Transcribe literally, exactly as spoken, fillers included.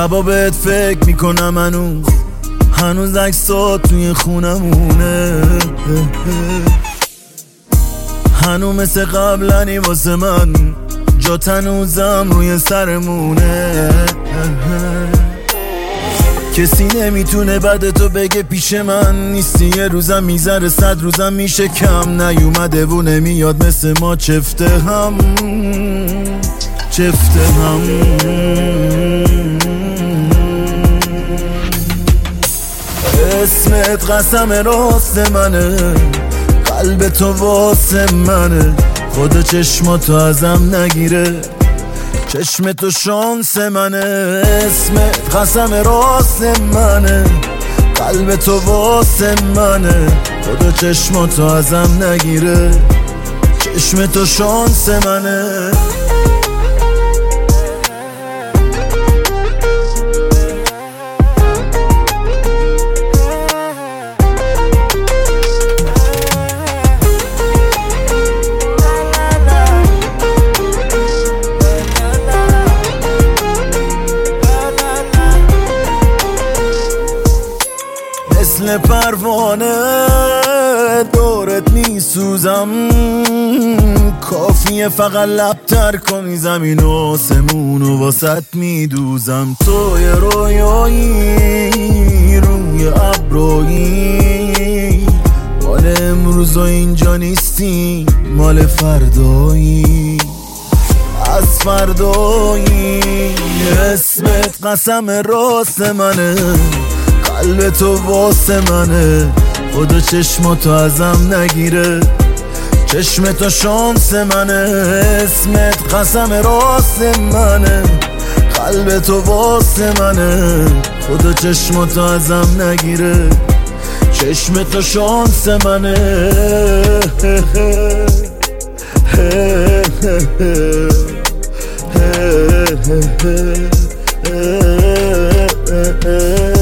شبا بهت فکر میکنم هنوز هنوز عکسات توی خونمونه، هنو مثل قبلنی واسه من جات هنوزم روی سرمونه. کسی نمیتونه بعد تو بگه پیش من نیستی، یه روزم میذاره صد روزم میشه کم، نیومده و نمیاد مثل ما چفته هم چفته هم. اسمت قسم راست منه، قلب تو واسه منه، خدا چشماتو ازم نگیره، چشم تو شانس منه. اسمت قسم راست منه، قلب تو واسه منه، خدا چشماتو ازم نگیره، چشم تو شانس منه. مثل پروانه دورت میسوزم، کافیه فقط لب تر کنی زمین و آسمون و واسط میدوزم. تو یه رویایی روی ابرویی، مال امروز و اینجا نیستی، مال فردایی از فردایی. اسمت قسم راست منه، قلب تو واسه منه، خدا چشماتو ازم نگیره، چشم تو شانس منه. اسمت قسم راست منه، قلب تو واسه منه، خدا چشماتو ازم نگیره، چشم تو شانس منه.